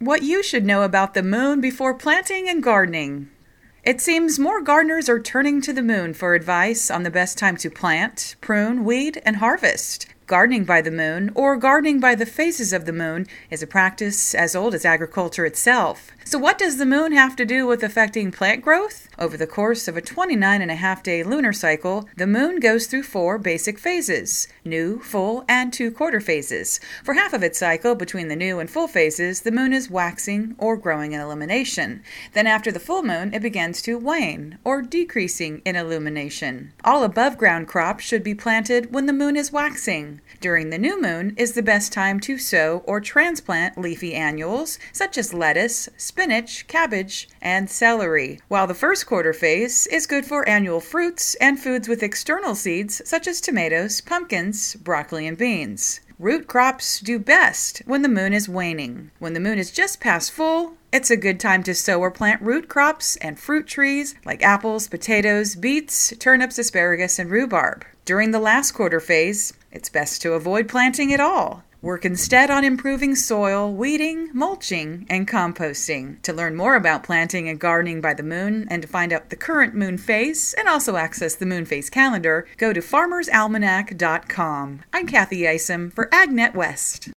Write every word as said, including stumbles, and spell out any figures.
What you should know about the moon before planting and gardening. It seems more gardeners are turning to the moon for advice on the best time to plant, prune, weed, and harvest. Gardening by the moon, or gardening by the phases of the moon, is a practice as old as agriculture itself. So what does the moon have to do with affecting plant growth? Over the course of a twenty-nine and a half day lunar cycle, the moon goes through four basic phases: new, full, and two quarter phases. For half of its cycle, between the new and full phases, the moon is waxing or growing in illumination. Then after the full moon, it begins to wane, or decreasing in illumination. All above ground crops should be planted when the moon is waxing. During the new moon is the best time to sow or transplant leafy annuals, such as lettuce, spinach, cabbage, and celery, while the first quarter phase is good for annual fruits and foods with external seeds, such as tomatoes, pumpkins, broccoli, and beans. Root crops do best when the moon is waning. When the moon is just past full, it's a good time to sow or plant root crops and fruit trees like apples, potatoes, beets, turnips, asparagus, and rhubarb. During the last quarter phase, it's best to avoid planting at all. Work instead on improving soil, weeding, mulching, and composting. To learn more about planting and gardening by the moon and to find out the current moon phase and also access the moon phase calendar, go to farmers almanac dot com. I'm Kathy Isom for AgNet West.